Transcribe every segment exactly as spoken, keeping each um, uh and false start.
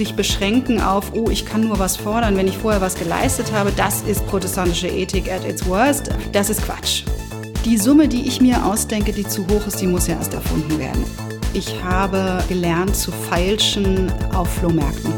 sich beschränken auf, oh, ich kann nur was fordern, wenn ich vorher was geleistet habe, das ist protestantische Ethik at its worst, das ist Quatsch. Die Summe, die ich mir ausdenke, die zu hoch ist, die muss ja erst erfunden werden. Ich habe gelernt zu feilschen auf Flohmärkten.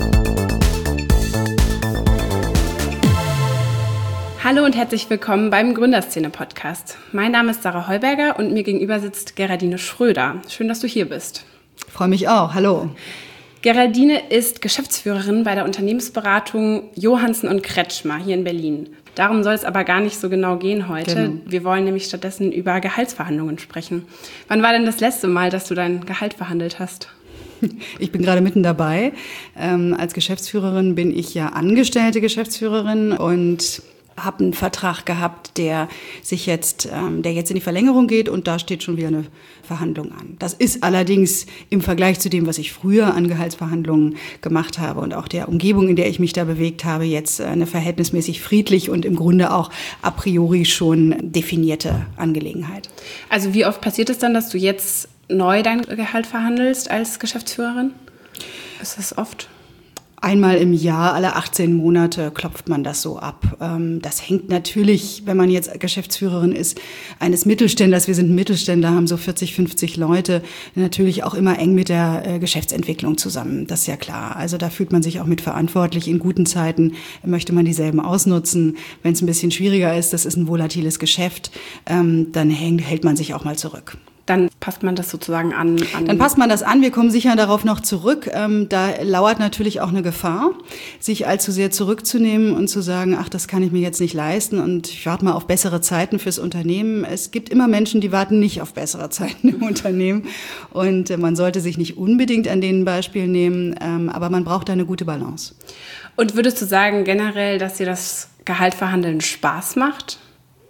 Hallo und herzlich willkommen beim Gründerszene-Podcast. Mein Name ist Sarah Heuberger und mir gegenüber sitzt Geraldine Schröder. Schön, dass du hier bist. Ich freue mich auch. Hallo. Geraldine ist Geschäftsführerin bei der Unternehmensberatung Johannsen und Kretschmer hier in Berlin. Darum soll es aber gar nicht so genau gehen heute. Genau. Wir wollen nämlich stattdessen über Gehaltsverhandlungen sprechen. Wann war denn das letzte Mal, dass du dein Gehalt verhandelt hast? Ich bin gerade mitten dabei. Ähm, als Geschäftsführerin bin ich ja angestellte Geschäftsführerin und habe einen Vertrag gehabt, der sich jetzt, ähm, der jetzt in die Verlängerung geht und da steht schon wieder eine Verhandlung an. Das ist allerdings im Vergleich zu dem, was ich früher an Gehaltsverhandlungen gemacht habe und auch der Umgebung, in der ich mich da bewegt habe, jetzt eine verhältnismäßig friedlich und im Grunde auch a priori schon definierte Angelegenheit. Also wie oft passiert es dann, dass du jetzt neu dein Gehalt verhandelst als Geschäftsführerin? Ist das oft? Einmal im Jahr, alle achtzehn Monate klopft man das so ab. Das hängt natürlich, wenn man jetzt Geschäftsführerin ist, eines Mittelständlers, wir sind ein Mittelständler, haben so vierzig, fünfzig Leute, natürlich auch immer eng mit der Geschäftsentwicklung zusammen. Das ist ja klar. Also da fühlt man sich auch mit verantwortlich. In guten Zeiten möchte man dieselben ausnutzen. Wenn es ein bisschen schwieriger ist, das ist ein volatiles Geschäft, dann hält man sich auch mal zurück. Dann passt man das sozusagen an, an. Dann passt man das an. Wir kommen sicher darauf noch zurück. Ähm, da lauert natürlich auch eine Gefahr, sich allzu sehr zurückzunehmen und zu sagen, ach, das kann ich mir jetzt nicht leisten und ich warte mal auf bessere Zeiten fürs Unternehmen. Es gibt immer Menschen, die warten nicht auf bessere Zeiten im Unternehmen und äh, man sollte sich nicht unbedingt an den Beispielen nehmen, ähm, aber man braucht da eine gute Balance. Und würdest du sagen generell, dass dir das Gehaltverhandeln Spaß macht?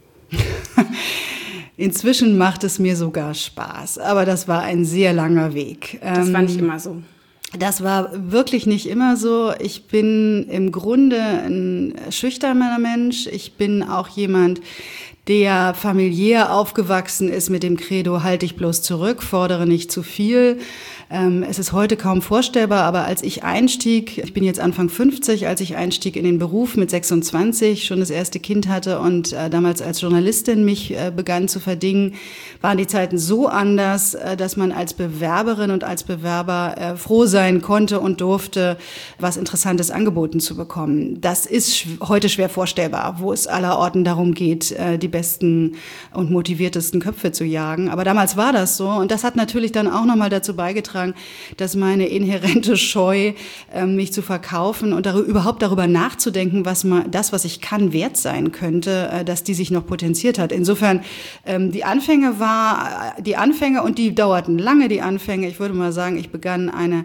Inzwischen macht es mir sogar Spaß, aber das war ein sehr langer Weg. Das war nicht immer so. Das war wirklich nicht immer so. Ich bin im Grunde ein schüchterner Mensch. Ich bin auch jemand, der familiär aufgewachsen ist mit dem Credo, halte dich bloß zurück, fordere nicht zu viel. Ähm, es ist heute kaum vorstellbar, aber als ich einstieg, ich bin jetzt Anfang fünfzig, als ich einstieg in den Beruf mit sechsundzwanzig, schon das erste Kind hatte und äh, damals als Journalistin mich äh, begann zu verdingen, waren die Zeiten so anders, äh, dass man als Bewerberin und als Bewerber äh, froh sein konnte und durfte, was Interessantes angeboten zu bekommen. Das ist sch- heute schwer vorstellbar, wo es allerorten darum geht, äh, die besten und motiviertesten Köpfe zu jagen. Aber damals war das so und das hat natürlich dann auch nochmal dazu beigetragen, dass meine inhärente Scheu, mich zu verkaufen und darüber, überhaupt darüber nachzudenken, was man, das, was ich kann, wert sein könnte, dass die sich noch potenziert hat. Insofern, die Anfänge war, die Anfänge und die dauerten lange, die Anfänge. Ich würde mal sagen, ich begann eine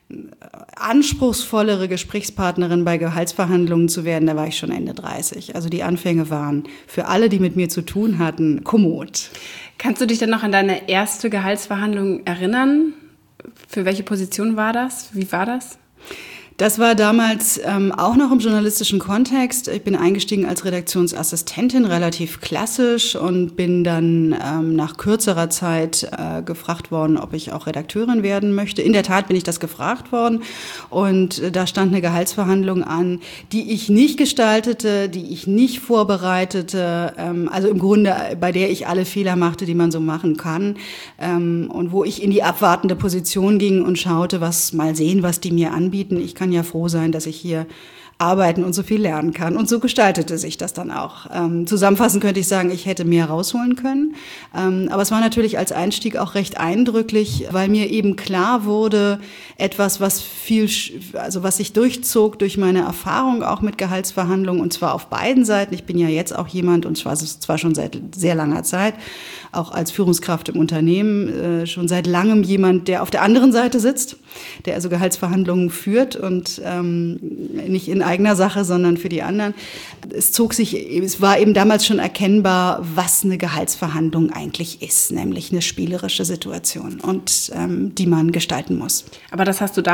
anspruchsvollere Gesprächspartnerin bei Gehaltsverhandlungen zu werden, da war ich schon Ende dreißig. Also die Anfänge waren für alle, die mit mir zu tun hatten, kommod. Kannst du dich denn noch an deine erste Gehaltsverhandlung erinnern? Für welche Position war das? Wie war das? Das war damals ähm, auch noch im journalistischen Kontext. Ich bin eingestiegen als Redaktionsassistentin, relativ klassisch, und bin dann ähm, nach kürzerer Zeit äh, gefragt worden, ob ich auch Redakteurin werden möchte. In der Tat bin ich das gefragt worden und äh, da stand eine Gehaltsverhandlung an, die ich nicht gestaltete, die ich nicht vorbereitete, ähm, also im Grunde bei der ich alle Fehler machte, die man so machen kann, ähm, und wo ich in die abwartende Position ging und schaute, was mal sehen, was die mir anbieten. Ich kann ja froh sein, dass ich hier arbeiten und so viel lernen kann. Und so gestaltete sich das dann auch. Ähm, zusammenfassend könnte ich sagen, ich hätte mehr rausholen können. Ähm, aber es war natürlich als Einstieg auch recht eindrücklich, weil mir eben klar wurde, etwas, was viel, also was sich durchzog durch meine Erfahrung auch mit Gehaltsverhandlungen, und zwar auf beiden Seiten. Ich bin ja jetzt auch jemand, und zwar, zwar schon seit sehr langer Zeit, auch als Führungskraft im Unternehmen, äh, schon seit langem jemand, der auf der anderen Seite sitzt, der also Gehaltsverhandlungen führt und ähm, nicht in eigener Sache, sondern für die anderen. Es zog sich, es war eben damals schon erkennbar, was eine Gehaltsverhandlung eigentlich ist, nämlich eine spielerische Situation und ähm, die man gestalten muss. Aber das hast du damals noch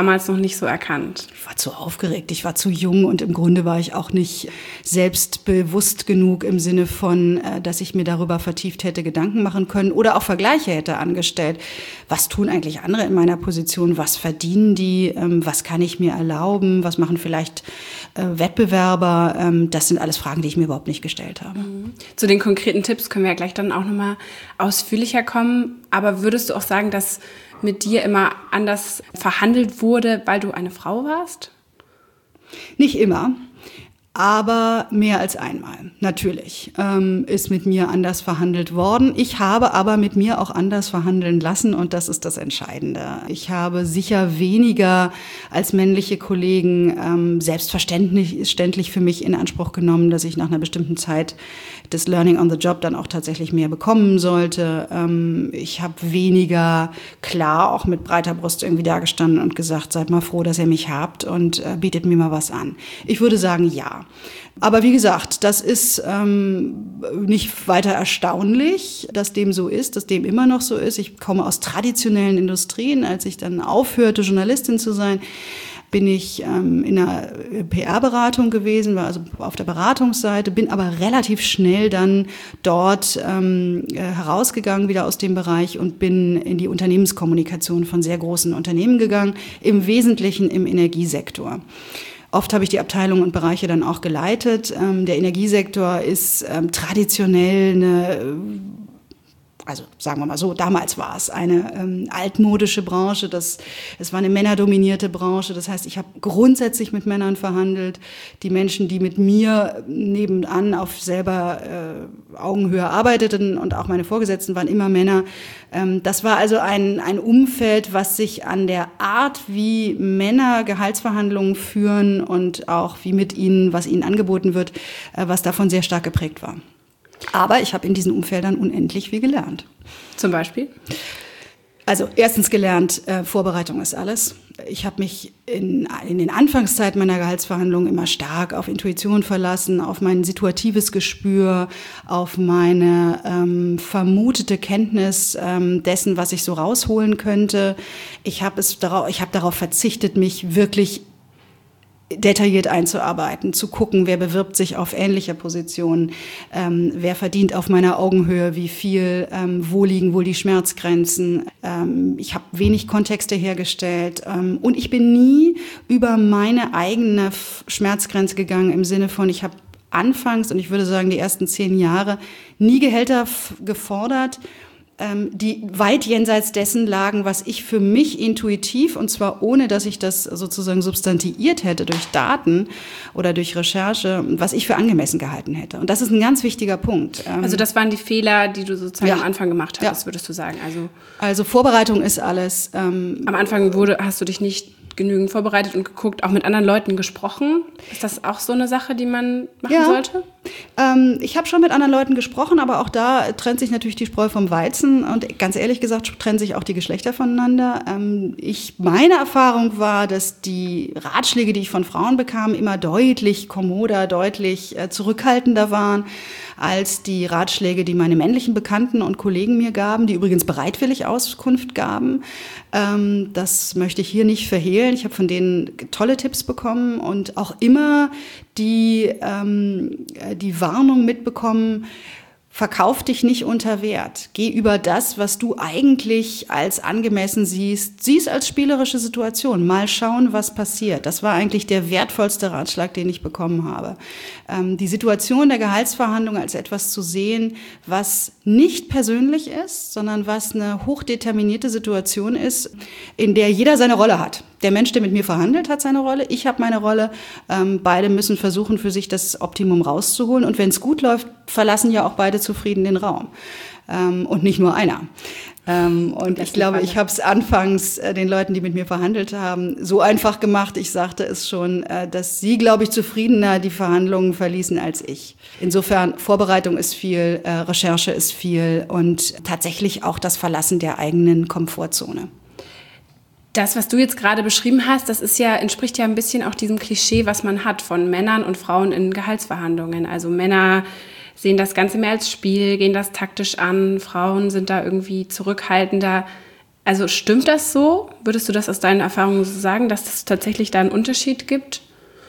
nicht so erkannt? Ich war zu aufgeregt, ich war zu jung und im Grunde war ich auch nicht selbstbewusst genug im Sinne von, dass ich mir darüber vertieft hätte Gedanken machen können oder auch Vergleiche hätte angestellt. Was tun eigentlich andere in meiner Position? Was verdienen die? Was kann ich mir erlauben? Was machen vielleicht Wettbewerber? Das sind alles Fragen, die ich mir überhaupt nicht gestellt habe. Zu den konkreten Tipps können wir ja gleich dann auch nochmal ausführlicher kommen. Aber würdest du auch sagen, dass mit dir immer anders verhandelt wurde, weil du eine Frau warst? Nicht immer, aber mehr als einmal, natürlich, ähm, ist mit mir anders verhandelt worden. Ich habe aber mit mir auch anders verhandeln lassen und das ist das Entscheidende. Ich habe sicher weniger als männliche Kollegen ähm, selbstverständlich für mich in Anspruch genommen, dass ich nach einer bestimmten Zeit des Learning on the Job dann auch tatsächlich mehr bekommen sollte. Ähm, ich habe weniger klar auch mit breiter Brust irgendwie dagestanden und gesagt, seid mal froh, dass ihr mich habt und äh, bietet mir mal was an. Ich würde sagen, ja. Aber wie gesagt, das ist ähm, nicht weiter erstaunlich, dass dem so ist, dass dem immer noch so ist. Ich komme aus traditionellen Industrien. Als ich dann aufhörte, Journalistin zu sein, bin ich ähm, in einer P R-Beratung gewesen, war also auf der Beratungsseite, bin aber relativ schnell dann dort ähm, herausgegangen, wieder aus dem Bereich und bin in die Unternehmenskommunikation von sehr großen Unternehmen gegangen, im Wesentlichen im Energiesektor. Oft habe ich die Abteilungen und Bereiche dann auch geleitet. Ähm, der Energiesektor ist ähm, traditionell eine, also sagen wir mal so, damals war es eine ähm, altmodische Branche. Das, es war eine männerdominierte Branche. Das heißt, ich habe grundsätzlich mit Männern verhandelt. Die Menschen, die mit mir nebenan auf selber äh, Augenhöhe arbeiteten und auch meine Vorgesetzten waren immer Männer. Ähm, das war also ein, ein Umfeld, was sich an der Art, wie Männer Gehaltsverhandlungen führen und auch wie mit ihnen, was ihnen angeboten wird, äh, was davon sehr stark geprägt war. Aber ich habe in diesen Umfeldern unendlich viel gelernt. Zum Beispiel? Also erstens gelernt, äh, Vorbereitung ist alles. Ich habe mich in, in den Anfangszeiten meiner Gehaltsverhandlungen immer stark auf Intuition verlassen, auf mein situatives Gespür, auf meine ähm, vermutete Kenntnis ähm, dessen, was ich so rausholen könnte. Ich habe es darauf, ich habe darauf verzichtet, mich wirklich detailliert einzuarbeiten, zu gucken, wer bewirbt sich auf ähnliche Positionen, ähm, wer verdient auf meiner Augenhöhe, wie viel, ähm, wo liegen wohl die Schmerzgrenzen. Ähm, ich habe wenig Kontexte hergestellt ähm, und ich bin nie über meine eigene Schmerzgrenze gegangen im Sinne von, ich habe anfangs, und ich würde sagen die ersten zehn Jahre, nie Gehälter f- gefordert, die weit jenseits dessen lagen, was ich für mich intuitiv, und zwar ohne, dass ich das sozusagen substantiiert hätte durch Daten oder durch Recherche, was ich für angemessen gehalten hätte. Und das ist ein ganz wichtiger Punkt. Also das waren die Fehler, die du sozusagen ja. am Anfang gemacht hast, ja. würdest du sagen? Also, also Vorbereitung ist alles. Ähm, am Anfang wurde, hast du dich nicht genügend vorbereitet und geguckt, auch mit anderen Leuten gesprochen. Ist das auch so eine Sache, die man machen ja. sollte? Ähm, ich habe schon mit anderen Leuten gesprochen, aber auch da trennt sich natürlich die Spreu vom Weizen und ganz ehrlich gesagt trennen sich auch die Geschlechter voneinander. Ähm, ich, meine Erfahrung war, dass die Ratschläge, die ich von Frauen bekam, immer deutlich kommoder, deutlich äh, zurückhaltender waren als die Ratschläge, die meine männlichen Bekannten und Kollegen mir gaben, die übrigens bereitwillig Auskunft gaben. Ähm, das möchte ich hier nicht verhehlen. Ich habe von denen tolle Tipps bekommen und auch immer die, ähm, die Warnung mitbekommen, verkauf dich nicht unter Wert. Geh über das, was du eigentlich als angemessen siehst. Sieh es als spielerische Situation. Mal schauen, was passiert. Das war eigentlich der wertvollste Ratschlag, den ich bekommen habe. Ähm, die Situation der Gehaltsverhandlung als etwas zu sehen, was nicht persönlich ist, sondern was eine hochdeterminierte Situation ist, in der jeder seine Rolle hat. Der Mensch, der mit mir verhandelt, hat seine Rolle. Ich habe meine Rolle. Ähm, beide müssen versuchen, für sich das Optimum rauszuholen. Und wenn es gut läuft, verlassen ja auch beide zufrieden den Raum. Ähm, und nicht nur einer. Ähm, und ich glaube, ich habe es anfangs äh, den Leuten, die mit mir verhandelt haben, so einfach gemacht. Ich sagte es schon, äh, dass sie, glaube ich, zufriedener die Verhandlungen verließen als ich. Insofern, Vorbereitung ist viel, äh, Recherche ist viel und tatsächlich auch das Verlassen der eigenen Komfortzone. Das, was du jetzt gerade beschrieben hast, das ist ja, entspricht ja ein bisschen auch diesem Klischee, was man hat von Männern und Frauen in Gehaltsverhandlungen. Also Männer sehen das Ganze mehr als Spiel, gehen das taktisch an, Frauen sind da irgendwie zurückhaltender. Also stimmt das so? Würdest du das aus deinen Erfahrungen so sagen, dass es tatsächlich da einen Unterschied gibt?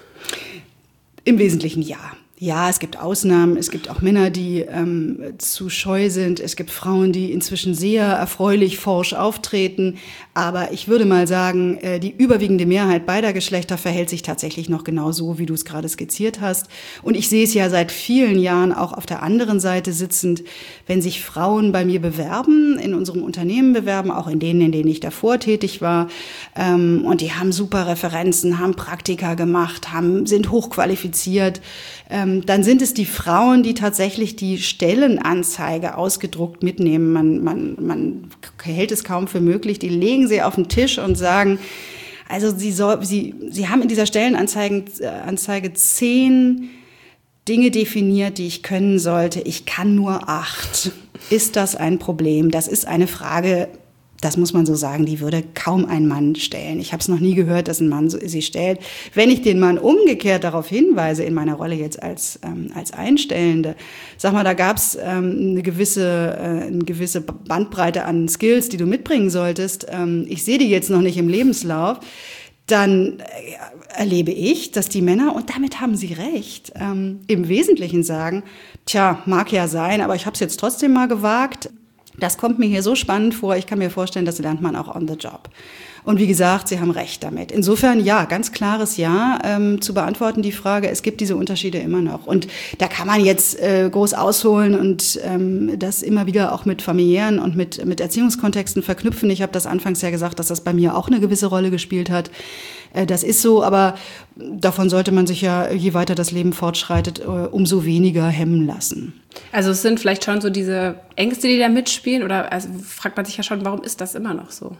Im Wesentlichen ja. Ja, es gibt Ausnahmen, es gibt auch Männer, die ähm, zu scheu sind, es gibt Frauen, die inzwischen sehr erfreulich forsch auftreten, aber ich würde mal sagen, äh, die überwiegende Mehrheit beider Geschlechter verhält sich tatsächlich noch genau so, wie du es gerade skizziert hast. Und ich sehe es ja seit vielen Jahren auch auf der anderen Seite sitzend, wenn sich Frauen bei mir bewerben, in unserem Unternehmen bewerben, auch in denen, in denen ich davor tätig war, ähm, und die haben super Referenzen, haben Praktika gemacht, haben, sind hochqualifiziert, ähm, dann sind es die Frauen, die tatsächlich die Stellenanzeige ausgedruckt mitnehmen. Man, man, man hält es kaum für möglich. Die legen sie auf den Tisch und sagen, also sie, soll, sie, sie haben in dieser Stellenanzeige Anzeige zehn Dinge definiert, die ich können sollte. Ich kann nur acht. Ist das ein Problem? Das ist eine Frage, das muss man so sagen, die würde kaum ein Mann stellen. Ich habe es noch nie gehört, dass ein Mann sie stellt. Wenn ich den Mann umgekehrt darauf hinweise, in meiner Rolle jetzt als, ähm, als Einstellende, sag mal, da gab es ähm, eine gewisse, äh, eine gewisse Bandbreite an Skills, die du mitbringen solltest. Ähm, ich sehe die jetzt noch nicht im Lebenslauf. Dann äh, erlebe ich, dass die Männer, und damit haben sie recht, ähm, im Wesentlichen sagen, tja, mag ja sein, aber ich habe es jetzt trotzdem mal gewagt. Das kommt mir hier so spannend vor, ich kann mir vorstellen, das lernt man auch on the job. Und wie gesagt, Sie haben recht damit. Insofern, ja, ganz klares Ja, ähm, zu beantworten die Frage, es gibt diese Unterschiede immer noch. Und da kann man jetzt äh, groß ausholen und ähm, das immer wieder auch mit familiären und mit, mit Erziehungskontexten verknüpfen. Ich habe das anfangs ja gesagt, dass das bei mir auch eine gewisse Rolle gespielt hat. Äh, das ist so, aber davon sollte man sich ja, je weiter das Leben fortschreitet, äh, umso weniger hemmen lassen. Also es sind vielleicht schon so diese Ängste, die da mitspielen, oder also fragt man sich ja schon, warum ist das immer noch so?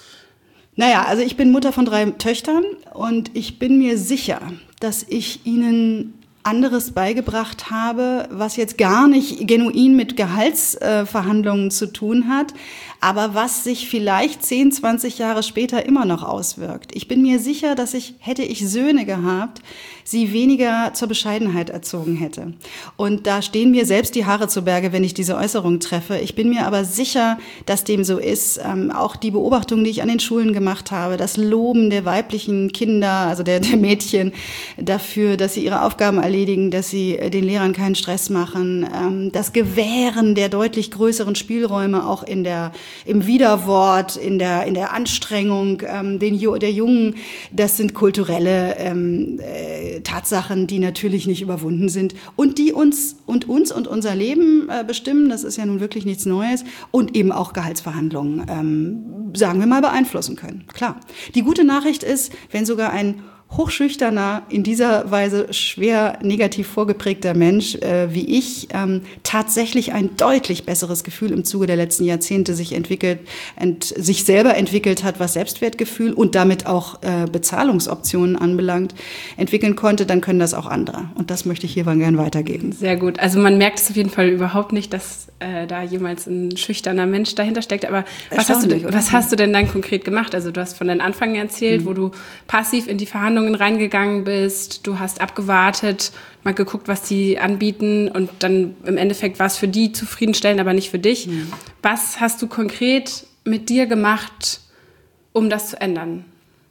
Naja, also ich bin Mutter von drei Töchtern und ich bin mir sicher, dass ich ihnen anderes beigebracht habe, was jetzt gar nicht genuin mit Gehaltsverhandlungen äh, zu tun hat, aber was sich vielleicht zehn, zwanzig Jahre später immer noch auswirkt. Ich bin mir sicher, dass ich, hätte ich Söhne gehabt, sie weniger zur Bescheidenheit erzogen hätte. Und da stehen mir selbst die Haare zu Berge, wenn ich diese Äußerung treffe. Ich bin mir aber sicher, dass dem so ist. Ähm, auch die Beobachtungen, die ich an den Schulen gemacht habe, das Loben der weiblichen Kinder, also der, der Mädchen, dafür, dass sie ihre Aufgaben erledigen, dass sie den Lehrern keinen Stress machen, ähm, das Gewähren der deutlich größeren Spielräume auch in der, im Widerwort, in der, in der Anstrengung ähm, den, der Jungen, das sind kulturelle ähm, äh, Tatsachen, die natürlich nicht überwunden sind und die uns und uns und unser Leben äh, bestimmen. Das ist ja nun wirklich nichts Neues und eben auch Gehaltsverhandlungen, ähm, sagen wir mal, beeinflussen können. Klar. Die gute Nachricht ist, wenn sogar ein hochschüchterner, in dieser Weise schwer negativ vorgeprägter Mensch äh, wie ich ähm, tatsächlich ein deutlich besseres Gefühl im Zuge der letzten Jahrzehnte sich entwickelt, ent, sich selber entwickelt hat, was Selbstwertgefühl und damit auch äh, Bezahlungsoptionen anbelangt, entwickeln konnte, dann können das auch andere. Und das möchte ich hier gern weitergeben. Sehr gut. Also man merkt es auf jeden Fall überhaupt nicht, dass äh, da jemals ein schüchterner Mensch dahinter steckt. Aber was hast, du denn, was hast du denn dann konkret gemacht? Also du hast von deinen Anfang erzählt, mhm. wo du passiv in die Verhandlungen reingegangen bist, du hast abgewartet, mal geguckt, was die anbieten und dann im Endeffekt war es für die zufriedenstellend, aber nicht für dich. Mhm. Was hast du konkret mit dir gemacht, um das zu ändern?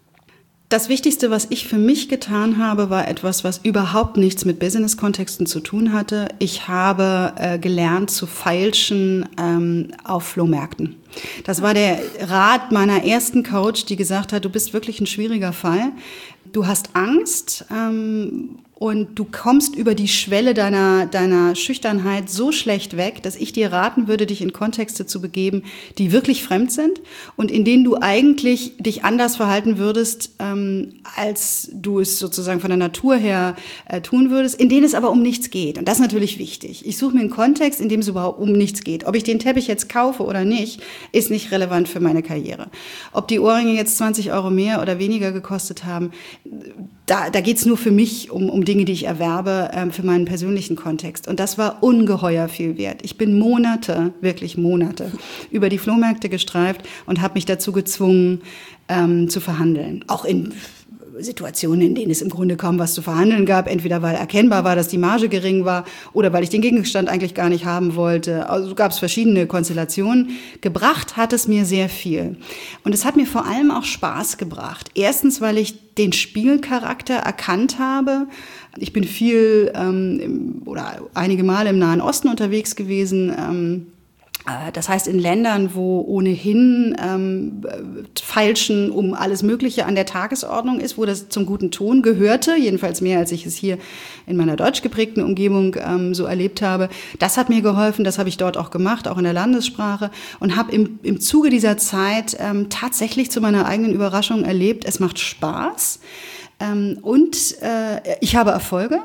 Das Wichtigste, was ich für mich getan habe, war etwas, was überhaupt nichts mit Business-Kontexten zu tun hatte. Ich habe äh, gelernt zu feilschen ähm, auf Flohmärkten. Das war der Rat meiner ersten Coach, die gesagt hat, du bist wirklich ein schwieriger Fall. Du hast Angst ähm, und du kommst über die Schwelle deiner, deiner Schüchternheit so schlecht weg, dass ich dir raten würde, dich in Kontexte zu begeben, die wirklich fremd sind und in denen du eigentlich dich anders verhalten würdest, ähm, als du es sozusagen von der Natur her äh, tun würdest, in denen es aber um nichts geht. Und das ist natürlich wichtig. Ich suche mir einen Kontext, in dem es überhaupt um nichts geht. Ob ich den Teppich jetzt kaufe oder nicht, ist nicht relevant für meine Karriere. Ob die Ohrringe jetzt zwanzig Euro mehr oder weniger gekostet haben, da, da geht's nur für mich um, um Dinge, die ich erwerbe, ähm, für meinen persönlichen Kontext. Und das war ungeheuer viel wert. Ich bin Monate, wirklich Monate, über die Flohmärkte gestreift und habe mich dazu gezwungen, ähm, zu verhandeln. Auch in Situationen, in denen es im Grunde kaum was zu verhandeln gab, entweder weil erkennbar war, dass die Marge gering war oder weil ich den Gegenstand eigentlich gar nicht haben wollte. Also gab es verschiedene Konstellationen. Gebracht hat es mir sehr viel. Und es hat mir vor allem auch Spaß gebracht. Erstens, weil ich den Spielcharakter erkannt habe. Ich bin viel ähm, im, oder einige Male im Nahen Osten unterwegs gewesen. Ähm, Das heißt, in Ländern, wo ohnehin ähm, Feilschen um alles Mögliche an der Tagesordnung ist, wo das zum guten Ton gehörte, jedenfalls mehr, als ich es hier in meiner deutsch geprägten Umgebung ähm, so erlebt habe. Das hat mir geholfen, das habe ich dort auch gemacht, auch in der Landessprache, und habe im, im Zuge dieser Zeit ähm, tatsächlich zu meiner eigenen Überraschung erlebt, es macht Spaß ähm, und äh, ich habe Erfolge.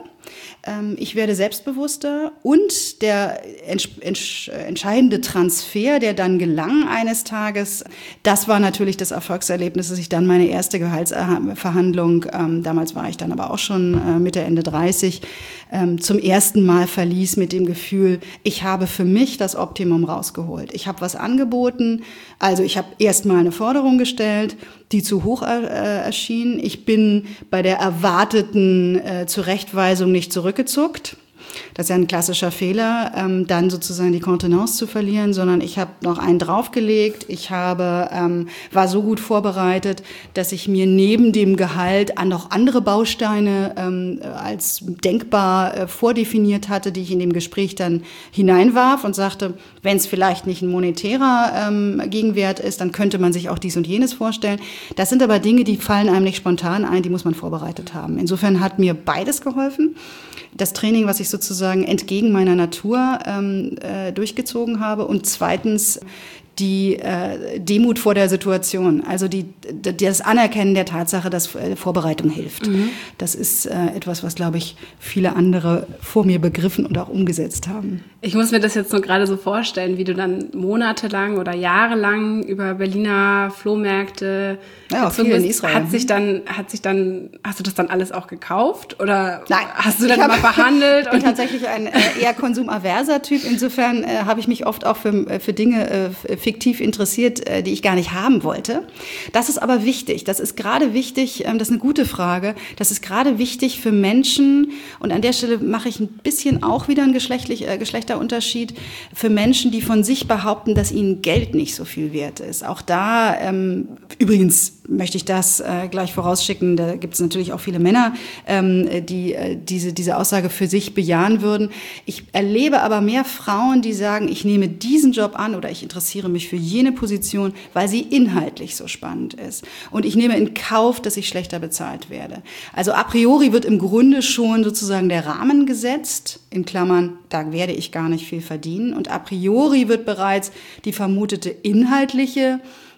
Ich werde selbstbewusster und der entsch- entscheidende Transfer, der dann gelang eines Tages, das war natürlich das Erfolgserlebnis, dass ich dann meine erste Gehaltsverhandlung, ähm, damals war ich dann aber auch schon äh, Mitte, Ende dreißig, ähm, zum ersten Mal verließ mit dem Gefühl, ich habe für mich das Optimum rausgeholt. Ich habe was angeboten, also ich habe erst mal eine Forderung gestellt, die zu hoch äh, erschien. Ich bin bei der erwarteten äh, Zurechtweisung nicht zurückgezuckt. Das ist ja ein klassischer Fehler, ähm, dann sozusagen die Kontenance zu verlieren, sondern ich habe noch einen draufgelegt. Ich habe, ähm, war so gut vorbereitet, dass ich mir neben dem Gehalt an noch andere Bausteine ähm, als denkbar äh, vordefiniert hatte, die ich in dem Gespräch dann hineinwarf und sagte, wenn es vielleicht nicht ein monetärer ähm, Gegenwert ist, dann könnte man sich auch dies und jenes vorstellen. Das sind aber Dinge, die fallen einem nicht spontan ein, die muss man vorbereitet haben. Insofern hat mir beides geholfen. Das Training, was ich sozusagen entgegen meiner Natur ähm, äh, durchgezogen habe, und zweitens die äh, Demut vor der Situation, also die, das Anerkennen der Tatsache, dass äh, Vorbereitung hilft. Mhm. Das ist äh, etwas, was, glaube ich, viele andere vor mir begriffen und auch umgesetzt haben. Ich muss mir das jetzt nur gerade so vorstellen, wie du dann monatelang oder jahrelang über Berliner Flohmärkte ja, auch viel in Israel. Hat sich dann, hat sich dann, hast du das dann alles auch gekauft oder Nein, hast du dann immer verhandelt? Ich bin tatsächlich ein äh, eher konsumaverser Typ. Insofern äh, habe ich mich oft auch für, für Dinge äh, fiktiv interessiert, äh, die ich gar nicht haben wollte. Das ist aber wichtig. Das ist gerade wichtig, ähm, das ist eine gute Frage, das ist gerade wichtig für Menschen, und an der Stelle mache ich ein bisschen auch wieder einen geschlechtlich, äh, Geschlechterunterschied, für Menschen, die von sich behaupten, dass ihnen Geld nicht so viel wert ist. Auch da, ähm, übrigens möchte ich das äh, gleich vorausschicken, da gibt es natürlich auch viele Männer, ähm, die äh, diese, diese Aussage für sich bejahen würden. Ich erlebe aber mehr Frauen, die sagen, ich nehme diesen Job an oder ich interessiere mich für jene Position, weil sie inhaltlich so spannend ist. Und ich nehme in Kauf, dass ich schlechter bezahlt werde. Also a priori wird im Grunde schon sozusagen der Rahmen gesetzt, in Klammern, da werde ich gar nicht viel verdienen. Und a priori wird bereits die vermutete inhaltliche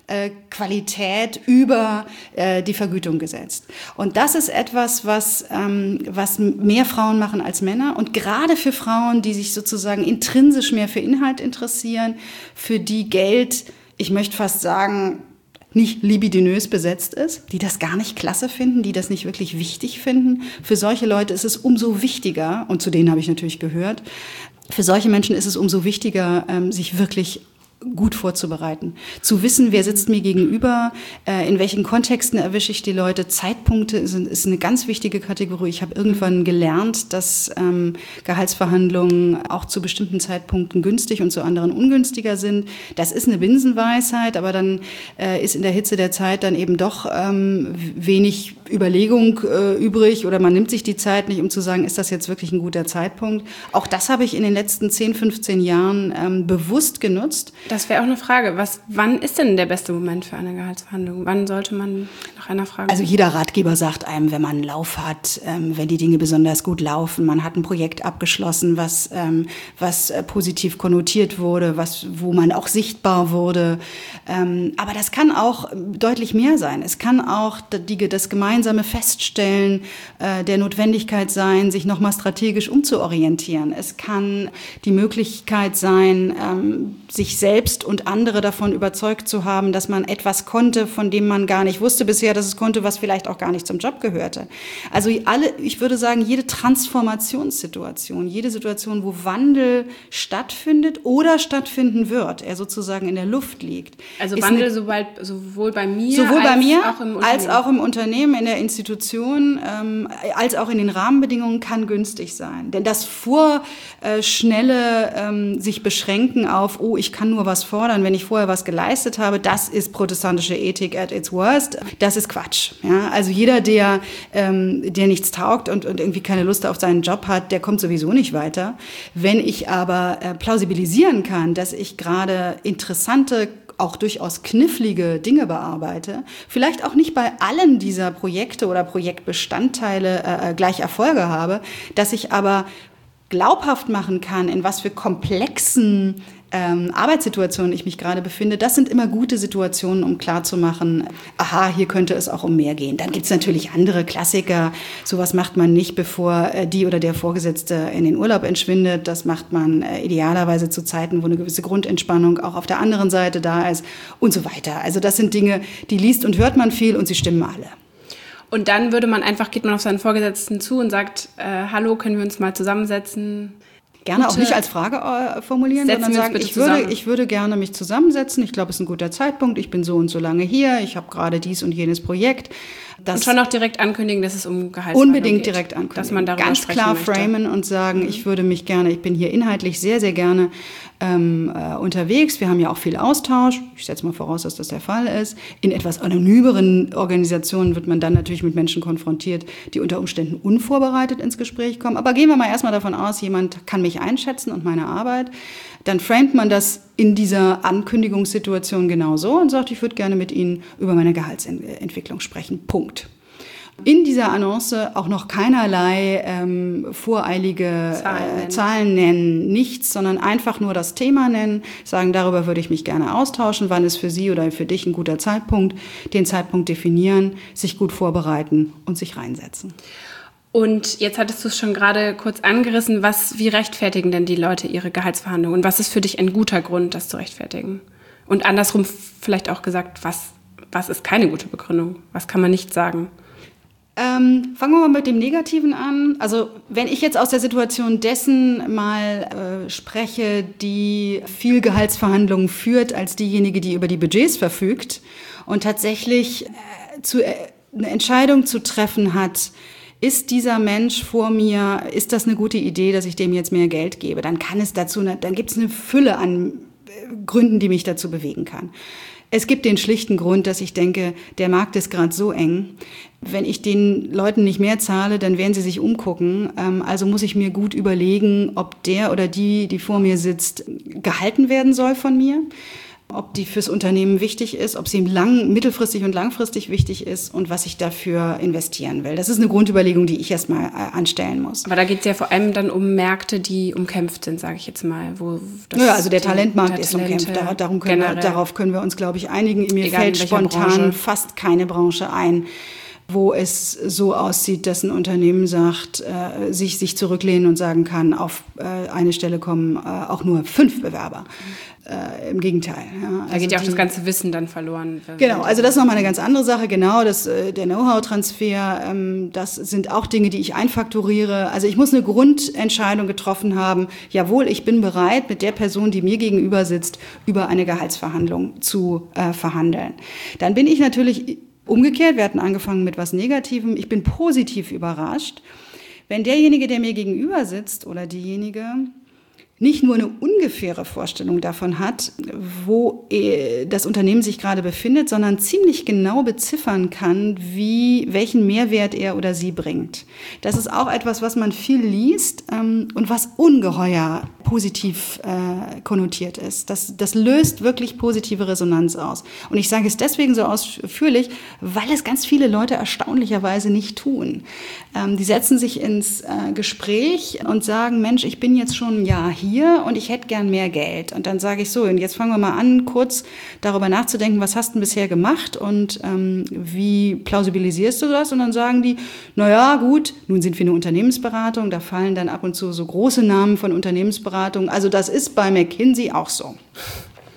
Qualität über äh, die Vergütung gesetzt. Und das ist etwas, was, ähm, was mehr Frauen machen als Männer. Und gerade für Frauen, die sich sozusagen intrinsisch mehr für Inhalt interessieren, für die Geld, ich möchte fast sagen, nicht libidinös besetzt ist, die das gar nicht klasse finden, die das nicht wirklich wichtig finden. Für solche Leute ist es umso wichtiger, und zu denen habe ich natürlich gehört, für solche Menschen ist es umso wichtiger, ähm, sich wirklich gut vorzubereiten. Zu wissen, wer sitzt mir gegenüber, äh, in welchen Kontexten erwische ich die Leute. Zeitpunkte sind, ist eine ganz wichtige Kategorie. Ich habe irgendwann gelernt, dass ähm, Gehaltsverhandlungen auch zu bestimmten Zeitpunkten günstig und zu anderen ungünstiger sind. Das ist eine Binsenweisheit, aber dann äh, ist in der Hitze der Zeit dann eben doch ähm, wenig Überlegung äh, übrig, oder man nimmt sich die Zeit nicht, um zu sagen, ist das jetzt wirklich ein guter Zeitpunkt. Auch das habe ich in den letzten zehn, fünfzehn Jahren ähm, bewusst genutzt. Das wäre auch eine Frage. Was, wann ist denn der beste Moment für eine Gehaltsverhandlung? Wann sollte man nach einer Frage? Also jeder Ratgeber sagt einem, wenn man einen Lauf hat, ähm, wenn die Dinge besonders gut laufen, man hat ein Projekt abgeschlossen, was, ähm, was äh, positiv konnotiert wurde, was, wo man auch sichtbar wurde. Ähm, aber das kann auch deutlich mehr sein. Es kann auch die, das gemeinsame Feststellen äh, der Notwendigkeit sein, sich nochmal strategisch umzuorientieren. Es kann die Möglichkeit sein, ähm, sich selbst und andere davon überzeugt zu haben, dass man etwas konnte, von dem man gar nicht wusste bisher, dass es konnte, was vielleicht auch gar nicht zum Job gehörte. Also alle, ich würde sagen, jede Transformationssituation, jede Situation, wo Wandel stattfindet oder stattfinden wird, er sozusagen in der Luft liegt. Also Wandel eine, sobald, sowohl bei mir, sowohl als, bei mir auch im als auch im Unternehmen, in der Institution, ähm, als auch in den Rahmenbedingungen kann günstig sein. Denn das vorschnelle ähm, sich beschränken auf, oh, ich kann nur was fordern, wenn ich vorher was geleistet habe, das ist protestantische Ethik at its worst. Das ist Quatsch. Ja? Also jeder, der, ähm, der nichts taugt und, und irgendwie keine Lust auf seinen Job hat, der kommt sowieso nicht weiter. Wenn ich aber äh, plausibilisieren kann, dass ich gerade interessante, auch durchaus knifflige Dinge bearbeite, vielleicht auch nicht bei allen dieser Projekte oder Projektbestandteile äh, gleich Erfolge habe, dass ich aber glaubhaft machen kann, in was für komplexen ähm, Arbeitssituationen ich mich gerade befinde, das sind immer gute Situationen, um klarzumachen, aha, hier könnte es auch um mehr gehen. Dann gibt es natürlich andere Klassiker, sowas macht man nicht, bevor äh, die oder der Vorgesetzte in den Urlaub entschwindet. Das macht man äh, idealerweise zu Zeiten, wo eine gewisse Grundentspannung auch auf der anderen Seite da ist und so weiter. Also das sind Dinge, die liest und hört man viel und sie stimmen alle. Und dann würde man einfach, geht man auf seinen Vorgesetzten zu und sagt, äh, hallo, können wir uns mal zusammensetzen? Gerne auch nicht als Frage äh, formulieren, sondern sagen, ich würde, ich würde gerne mich zusammensetzen. Ich glaube, es ist ein guter Zeitpunkt. Ich bin so und so lange hier. Ich habe gerade dies und jenes Projekt. Das und schon auch direkt ankündigen, dass es um Gehalt geht. Unbedingt direkt ankündigen. Dass man darüber ganz klar möchte. framen und sagen, mhm. ich würde mich gerne, ich bin hier inhaltlich sehr, sehr gerne ähm, äh, unterwegs. Wir haben ja auch viel Austausch. Ich setze mal voraus, dass das der Fall ist. In etwas anonymeren Organisationen wird man dann natürlich mit Menschen konfrontiert, die unter Umständen unvorbereitet ins Gespräch kommen. Aber gehen wir mal erstmal davon aus, jemand kann mich einschätzen und meine Arbeit. Dann framet man das in dieser Ankündigungssituation genauso und sagt, ich würde gerne mit Ihnen über meine Gehaltsentwicklung sprechen. Punkt. In dieser Annonce auch noch keinerlei ähm, voreilige Zahlen, äh, nennen. Zahlen nennen, nichts, sondern einfach nur das Thema nennen, sagen, darüber würde ich mich gerne austauschen, wann ist für Sie oder für dich ein guter Zeitpunkt, den Zeitpunkt definieren, sich gut vorbereiten und sich reinsetzen. Und jetzt hattest du es schon gerade kurz angerissen, was, wie rechtfertigen denn die Leute ihre Gehaltsverhandlungen? Und was ist für dich ein guter Grund, das zu rechtfertigen? Und andersrum vielleicht auch gesagt, was, was ist keine gute Begründung? Was kann man nicht sagen? Ähm, fangen wir mal mit dem Negativen an. Also wenn ich jetzt aus der Situation dessen mal äh, spreche, die viel Gehaltsverhandlungen führt als diejenige, die über die Budgets verfügt und tatsächlich äh, zu, äh, eine Entscheidung zu treffen hat, ist dieser Mensch vor mir, ist das eine gute Idee, dass ich dem jetzt mehr Geld gebe? Dann kann es dazu, dann gibt es eine Fülle an Gründen, die mich dazu bewegen kann. Es gibt den schlichten Grund, dass ich denke, der Markt ist gerade so eng. Wenn ich den Leuten nicht mehr zahle, dann werden sie sich umgucken. Also muss ich mir gut überlegen, ob der oder die, die vor mir sitzt, gehalten werden soll von mir. Ob die fürs Unternehmen wichtig ist, ob sie lang, mittelfristig und langfristig wichtig ist und was ich dafür investieren will. Das ist eine Grundüberlegung, die ich erstmal anstellen muss. Aber da geht es ja vor allem dann um Märkte, die umkämpft sind, sage ich jetzt mal. Wo das ja, also der die, Talentmarkt der ist umkämpft. Da, darum können wir, darauf können wir uns, glaube ich, einigen. Mir Egal fällt spontan Branche. fast keine Branche ein, wo es so aussieht, dass ein Unternehmen sagt, äh, sich, sich zurücklehnen und sagen kann, auf äh, eine Stelle kommen äh, auch nur fünf Bewerber. Äh, Im Gegenteil. Ja. Also da geht ja auch die, das ganze Wissen dann verloren. Genau, also das ist nochmal eine ganz andere Sache. Genau, das, äh, der Know-how-Transfer, ähm, das sind auch Dinge, die ich einfakturiere. Also ich muss eine Grundentscheidung getroffen haben, jawohl, ich bin bereit, mit der Person, die mir gegenüber sitzt, über eine Gehaltsverhandlung zu äh, verhandeln. Dann bin ich natürlich umgekehrt, wir hatten angefangen mit was Negativem, ich bin positiv überrascht, wenn derjenige, der mir gegenüber sitzt oder diejenige nicht nur eine ungefähre Vorstellung davon hat, wo das Unternehmen sich gerade befindet, sondern ziemlich genau beziffern kann, wie, welchen Mehrwert er oder sie bringt. Das ist auch etwas, was man viel liest ähm, und was ungeheuer positiv äh, konnotiert ist. Das, das löst wirklich positive Resonanz aus. Und ich sage es deswegen so ausführlich, weil es ganz viele Leute erstaunlicherweise nicht tun. Ähm, die setzen sich ins äh, Gespräch und sagen, Mensch, ich bin jetzt schon ein Jahr hier, hier und ich hätte gern mehr Geld. Und dann sage ich so, und jetzt fangen wir mal an, kurz darüber nachzudenken, was hast du denn bisher gemacht und ähm, wie plausibilisierst du das? Und dann sagen die, naja, gut, nun sind wir eine Unternehmensberatung, da fallen dann ab und zu so große Namen von Unternehmensberatungen. Also das ist bei McKinsey auch so.